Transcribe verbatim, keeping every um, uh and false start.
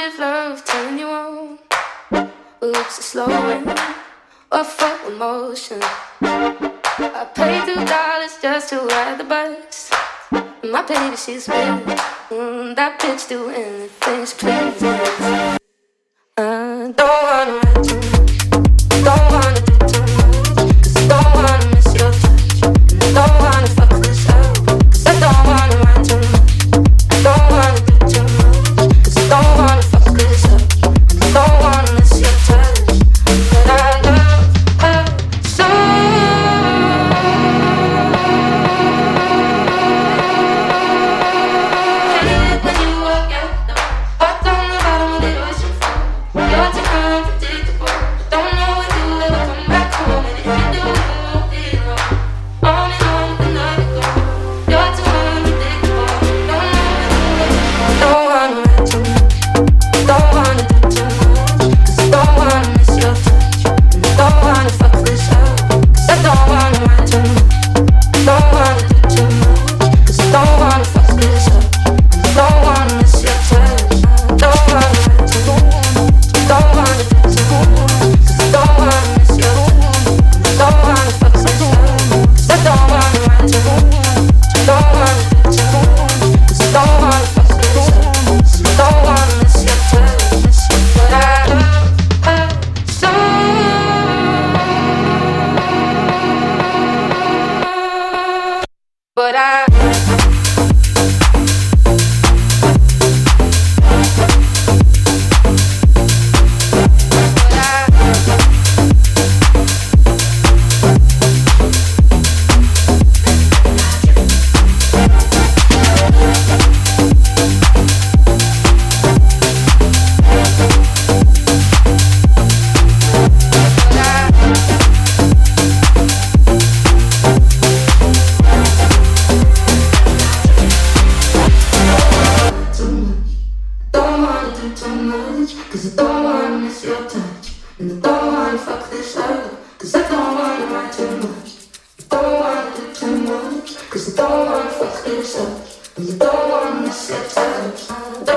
if love turn you on? Looks are slowing, or fuck emotion. I paid two dollars just to ride the bus. My baby, she's with mm, that bitch do anything she pleases. I don't wanna ride too much, don't wanna do too much, 'cause I don't wanna miss your touch, and I don't wanna fuck this up, 'cause I don't wanna ride too much, I don't wanna do too much, 'cause I don't wanna fuck this up, and I don't wanna miss your touch, but I love her so. Hate it when you walk out the door, heart on the bottom of the ocean floor. You're too unpredictable, don't know if you'll ever come back home, and if you do, you won't be alone. On and on with another girl. You're too unpredictable, don't know if you'll ever come. Don't wanna ride too much, don't wanna do too much, 'cause I don't wanna miss your touch, and I don't wanna fuck this up, 'cause I don't wanna ride too much, don't wanna do too much, 'cause I don't wanna fuck this up, and I don't wanna miss your touch, don't wanna ride too much, don't wanna do too much, 'cause I don't wanna miss your touch, and I don't wanna fuck this up, 'cause I don't wanna ride too much, don't wanna do too much, 'cause I don't wanna fuck this up, 'cause I don't wanna miss your touch, but I love her so. But I don't wanna do too much, 'cause I don't wanna miss your touch, and I don't wanna fuck this up, 'cause I don't wanna ride too much, I don't wanna do too much, 'cause I don't wanna fuck this up, and I don't wanna miss your touch.